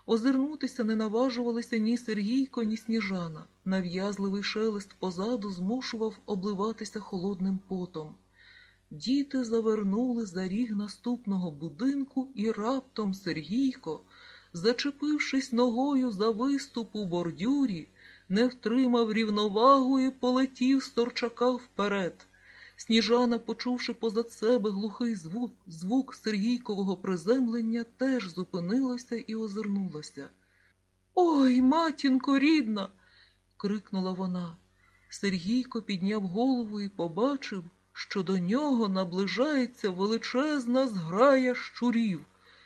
Озирнутися не наважувалися ні Сергійко, ні Сніжана. Нав'язливий шелест позаду змушував обливатися холодним потом. Діти завернули за ріг наступного будинку, і раптом Сергійко, зачепившись ногою за виступ у бордюрі, не втримав рівновагу і полетів з торчака вперед. Сніжана, почувши позад себе глухий звук Сергійкового приземлення, теж зупинилася і озирнулася. «Ой, матінко рідна!» – крикнула вона. Сергійко підняв голову і побачив, що до нього наближається величезна зграя щурів.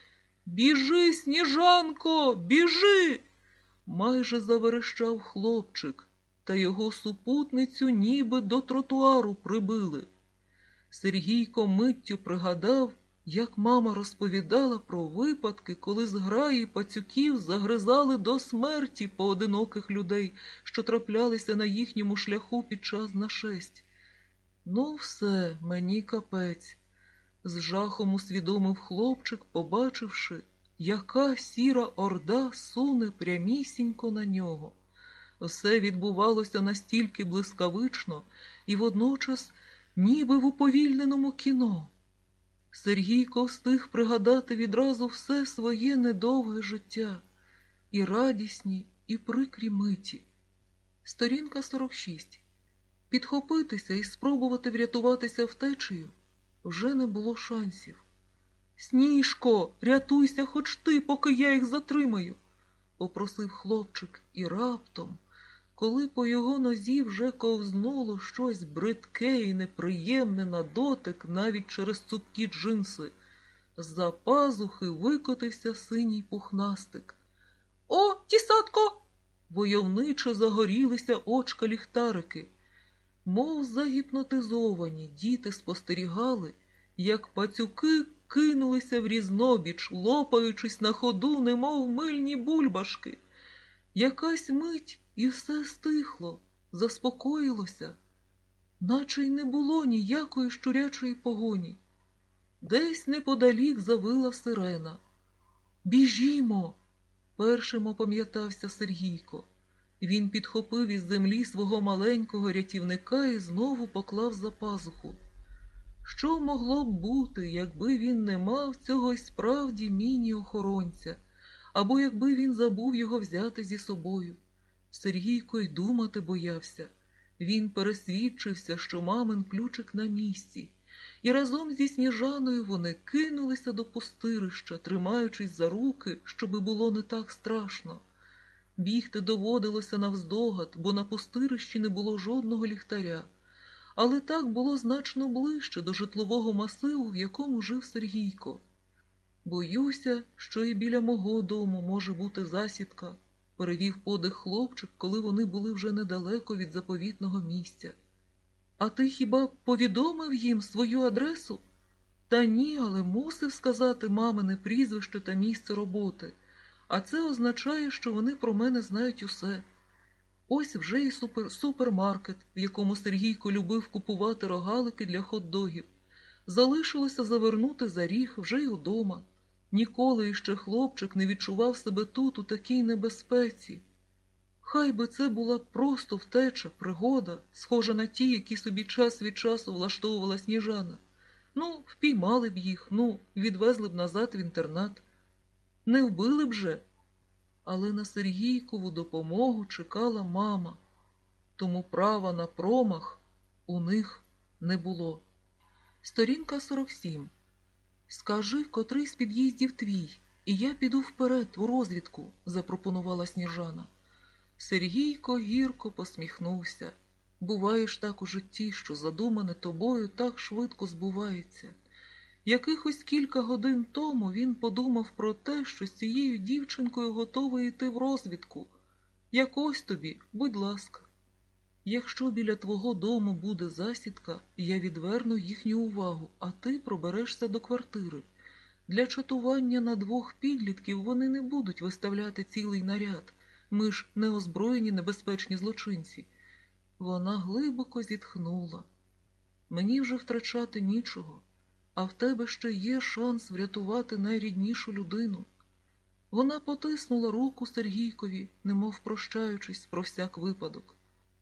«Біжи, Сніжанко, біжи!» майже заверещав хлопчик, та його супутницю ніби до тротуару прибили. Сергійко миттю пригадав, як мама розповідала про випадки, коли зграї пацюків загризали до смерті поодиноких людей, що траплялися на їхньому шляху під час нашесть. «Ну все, мені капець», – з жахом усвідомив хлопчик, побачивши, яка сіра орда суне прямісінько на нього. Все відбувалося настільки блискавично і водночас ніби в уповільненому кіно. Сергійко встиг пригадати відразу все своє недовге життя, і радісні, і прикрі миті. Сторінка 46. Підхопитися і спробувати врятуватися втечею вже не було шансів. «Сніжко, рятуйся хоч ти, поки я їх затримаю!» – попросив хлопчик, і раптом, коли по його нозі вже ковзнуло щось бридке і неприємне на дотик навіть через цупкі джинси, з-за пазухи викотився синій пухнастик. «О, тісатко!» – войовниче загорілися очка ліхтарики. Мов загіпнотизовані, діти спостерігали, як пацюки кинулися в різнобіч, лопаючись на ходу, немов мильні бульбашки. Якась мить, і все стихло, заспокоїлося, наче й не було ніякої щурячої погоні. Десь неподалік завила сирена. «Біжімо!» – першим опам'ятався Сергійко. Він підхопив із землі свого маленького рятівника і знову поклав за пазуху. Що могло б бути, якби він не мав цього й справді міні-охоронця, або якби він забув його взяти зі собою? Сергійко й думати боявся. Він пересвідчився, що мамин ключик на місці, і разом зі Сніжаною вони кинулися до пустирища, тримаючись за руки, щоби було не так страшно. Бігти доводилося навздогад, бо на пустирищі не було жодного ліхтаря. Але так було значно ближче до житлового масиву, в якому жив Сергійко. «Боюся, що і біля мого дому може бути засідка», – перевів подих хлопчик, коли вони були вже недалеко від заповітного місця. «А ти хіба повідомив їм свою адресу?» «Та ні, але мусив сказати мамине прізвище та місце роботи. А це означає, що вони про мене знають усе. Ось вже і супермаркет, в якому Сергійко любив купувати рогалики для хот-догів. Залишилося завернути за ріг вже й удома. Ніколи іще хлопчик не відчував себе тут, у такій небезпеці. Хай би це була просто втеча, пригода, схожа на ті, які собі час від часу влаштовувала Сніжана. Ну, впіймали б їх, відвезли б назад в інтернат. Не вбили б же. Але на Сергійкову допомогу чекала мама, тому права на промах у них не було. Сторінка 47. «Скажи, котрий з під'їздів твій, і я піду вперед, у розвідку», – запропонувала Сніжана. Сергійко гірко посміхнувся. Буває ж так у житті, що задумане тобою так швидко збувається. Якихось кілька годин тому він подумав про те, що з цією дівчинкою готовий йти в розвідку. Як ось тобі, будь ласка. Якщо біля твого дому буде засідка, я відверну їхню увагу, а ти проберешся до квартири. Для чатування на двох підлітків вони не будуть виставляти цілий наряд. Ми ж неозброєні небезпечні злочинці. Вона глибоко зітхнула. Мені вже втрачати нічого. А в тебе ще є шанс врятувати найріднішу людину. Вона потиснула руку Сергійкові, немов прощаючись про всяк випадок.